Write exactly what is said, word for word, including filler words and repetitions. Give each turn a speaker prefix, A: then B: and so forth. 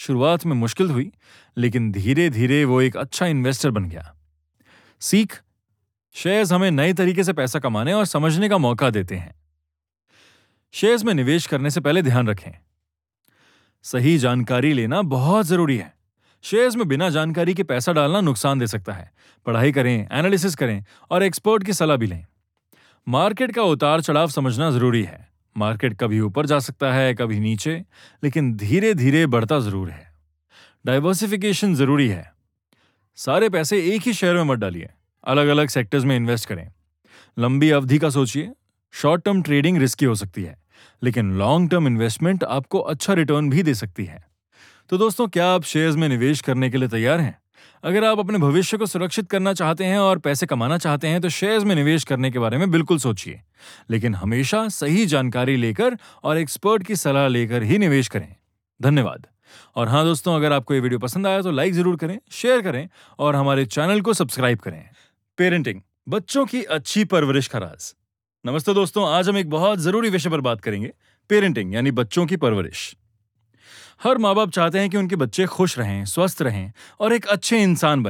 A: शुरुआत में मुश्किल हुई, लेकिन धीरे धीरे वो एक अच्छा इन्वेस्टर बन गया। सीख, शेयर्स हमें नए तरीके से पैसा कमाने और समझने का मौका देते हैं। शेयर्स में निवेश करने से पहले ध्यान रखें, सही जानकारी लेना बहुत जरूरी है। शेयर्स में बिना जानकारी के पैसा डालना नुकसान दे सकता है। पढ़ाई करें, एनालिसिस करें और एक्सपर्ट की सलाह भी लें। मार्केट का उतार चढ़ाव समझना जरूरी है। मार्केट कभी ऊपर जा सकता है, कभी नीचे, लेकिन धीरे धीरे बढ़ता जरूर है। डाइवर्सिफिकेशन जरूरी है। सारे पैसे एक ही शेयर में मत डालिए, अलग अलग सेक्टर्स में इन्वेस्ट करें। लंबी अवधि का सोचिए। शॉर्ट टर्म ट्रेडिंग रिस्की हो सकती है, लेकिन लॉन्ग टर्म इन्वेस्टमेंट आपको अच्छा रिटर्न भी दे सकती है। तो दोस्तों, क्या आप शेयर्स में निवेश करने के लिए तैयार हैं? अगर आप अपने भविष्य को सुरक्षित करना चाहते हैं और पैसे कमाना चाहते हैं तो शेयर्स में निवेश करने के बारे में बिल्कुल सोचिए, लेकिन हमेशा सही जानकारी लेकर और एक्सपर्ट की सलाह लेकर ही निवेश करें। धन्यवाद। और हाँ दोस्तों, अगर आपको ये वीडियो पसंद आया तो लाइक जरूर करें, शेयर करें और हमारे चैनल को सब्सक्राइब करें। पेरेंटिंग, बच्चों की अच्छी परवरिश का राज। नमस्ते दोस्तों, आज हम एक बहुत जरूरी विषय पर बात करेंगे, पेरेंटिंग यानी बच्चों की परवरिश। हर माँ बाप चाहते हैं कि उनके बच्चे खुश रहें, स्वस्थ रहें और एक अच्छे इंसान बने।